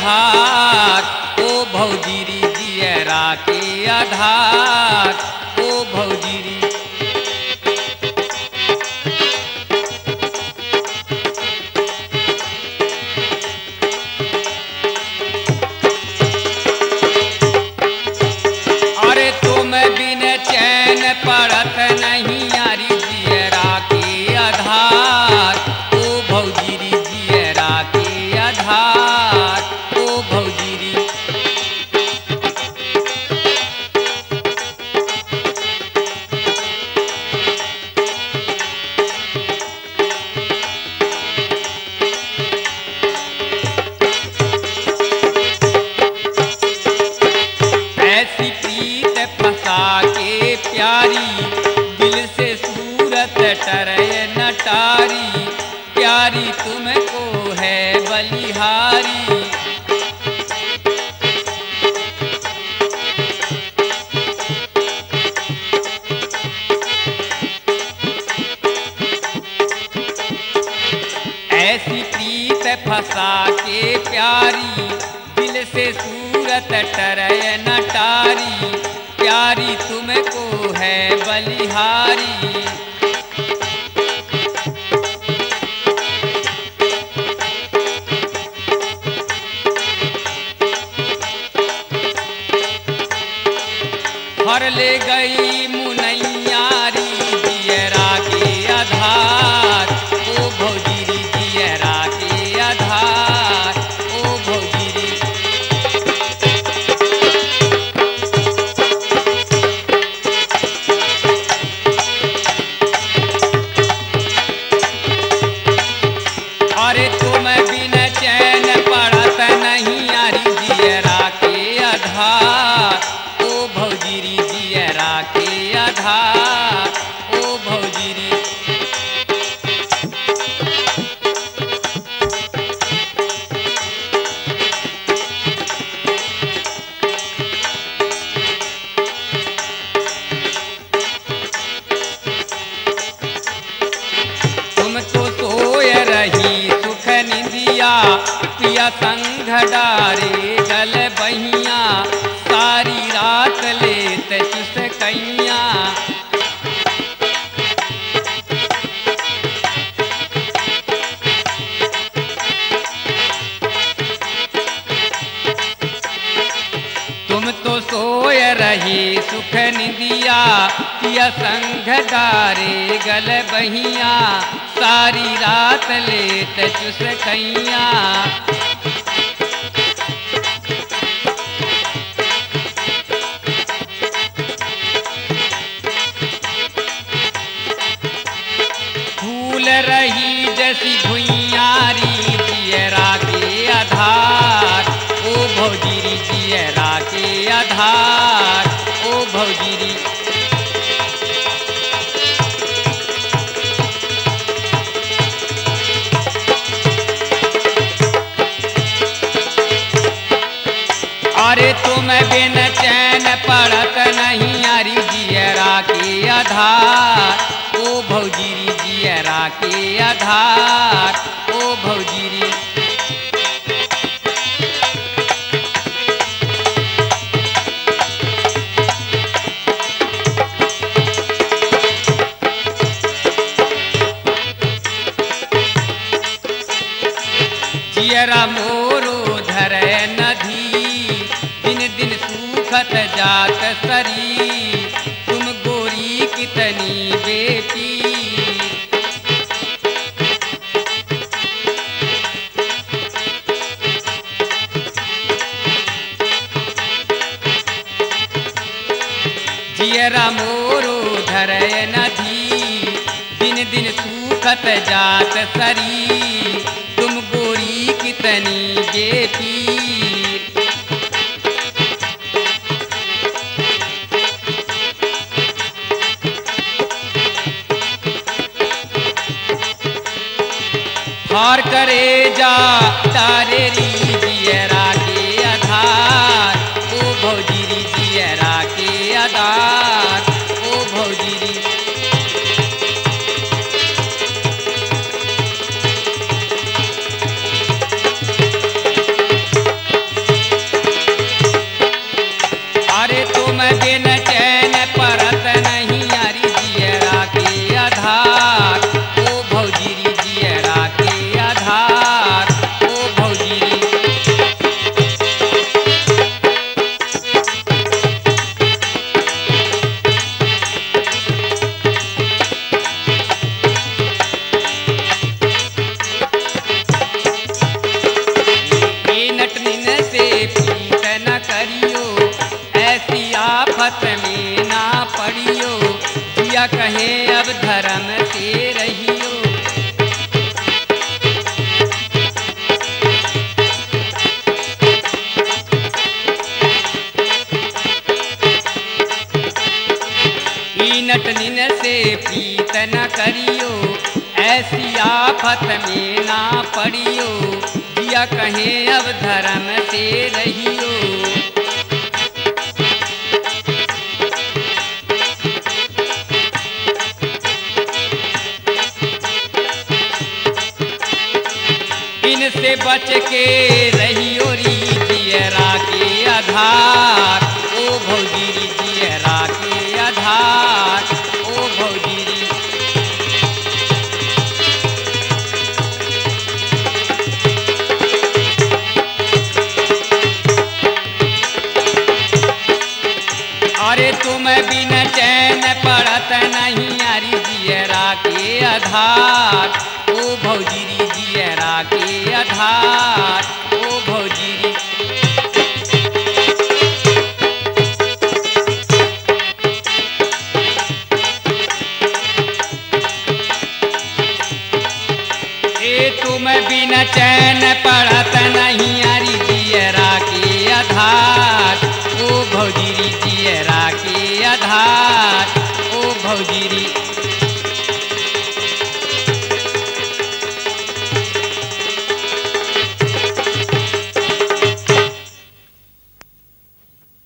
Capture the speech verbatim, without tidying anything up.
आधार, ओ भौजीरी जियरा के आधार, ओ भौजीरी। अरे तुम बिन चैन पड़त नहीं यारी जियरा के आधार, ओ भौजीरी जियरा के आधार, ओ भौजीरी। ऐसी प्रीत फंसा के प्यारी, दिल से सूरत टरे नटारी, प्यारी तुमको है बलिहारी। ऐसी प्रीत फंसा के प्यारी, दिल से सूरत टरे नटारी, प्यारी तुमको है बलिहारी। हर ले गई मुनैयारी जियरा के आधार, ओ भौजीरी जियरा के आधार, ओ भौजीरी। अरे तुम बिन चैन पड़त नहीं यारी जियरा के आधार, ओ भौजीरी जियरा के आधार, ओ भौजीरी। तुम तो सोय रही सुख निंदिया, पिया संग डारे गल बहिया, सारी रात लेत चुस कैया। तुम तो सोय रही सुख निंदिया, पिया संग डारे गल बहिया, सारी रात लेत चुस कैया। फूल रही जैसी भुइयारी जियरा के आधार, ओ भौजीरी जियरा के आधार, ओ भौजीरी। अरे तुम बिन चैन पड़त नहीं यारी जियरा के आधार, ओ भौजीरी जियरा के आधार, ओ भौजीरी। जियरा मोरो धरे नदी, दिन दिन सूखत जात सरी, तुम गोरी कितनी बेटी। जियरा मोरो धरे नदी, दिन दिन सूखत जात सरी, तुम गोरी कितनी बेटी। हार करे जा तारेरी जियरा के आधार, ओ भौजीरी जियरा के आधार, ओ भौजीरी। से प्रीत न करियो, ऐसी आफत में ना पड़ियो, जिया कहे अब धर्म से रहियो। नटनिन से प्रीत न करियो, ऐसी आफत में ना पड़ियो, जिया कहे अब धर्म से रहियो। इनसे बच के रहियो री जियरा के आधार, ओ भौजी री जियरा के आधार, ओ भौजी री। अरे तुम बिन चैन पड़त नहीं यारी जियरा के आधार, ओ भौजी री जियरा के आधार, ओ भौजी री। ए तुम बिन चैन पड़त नहीं यारी जियरा के आधार, ओ भौजी री जियरा के आधार, ओ भौजी री।